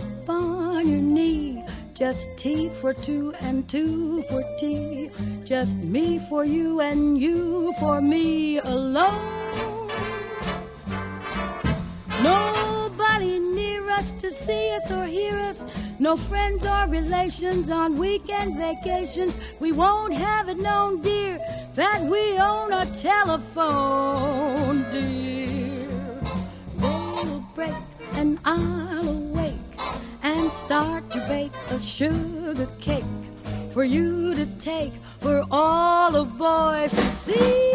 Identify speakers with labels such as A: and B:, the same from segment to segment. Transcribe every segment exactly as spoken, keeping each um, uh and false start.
A: up on your knee. Just tea for two and two for tea. Just me for you and you for me alone. Nobody near us to see us or hear us. No friends or relations on weekend vacations. We won't have it known, dear, that we own a telephone, dear. They'll break and I'll awake and start to bake a sugar cake for you to take, for all the boys to see.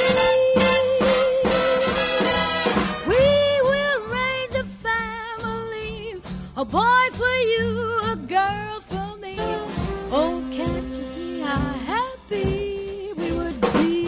A: We will raise a family, a boy for you, a girl for me. Oh, can't you see how happy we would be?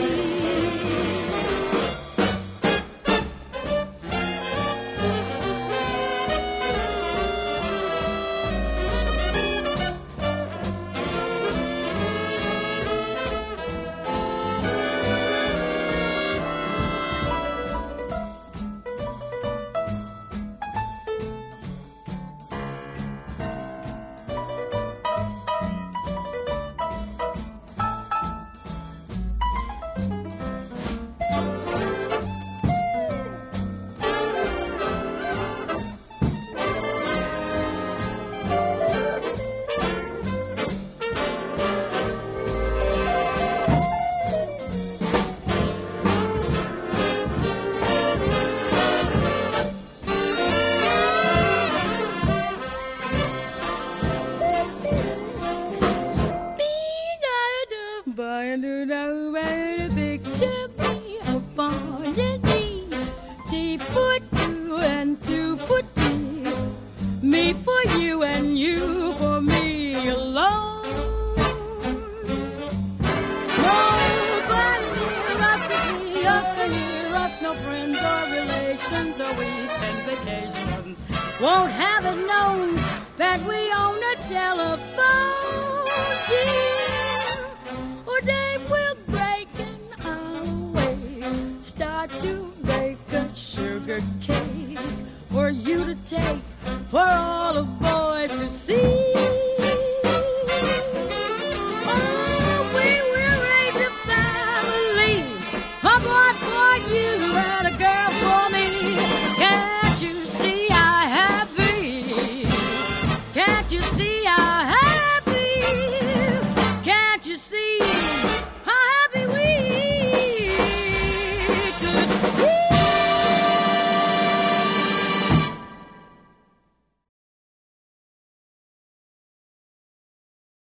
A: Me for you and you for me alone. Nobody near us to see us or hear us. No friends or relations or weekend vacations. Won't have it known that we own a telephone, dear. Or they will break and I'll wait. Start to bake a sugar cake for you to take, for all the boys to see. Oh, we will raise a family, a boy for you and a girl for me. Can't you see how happy? Can't you see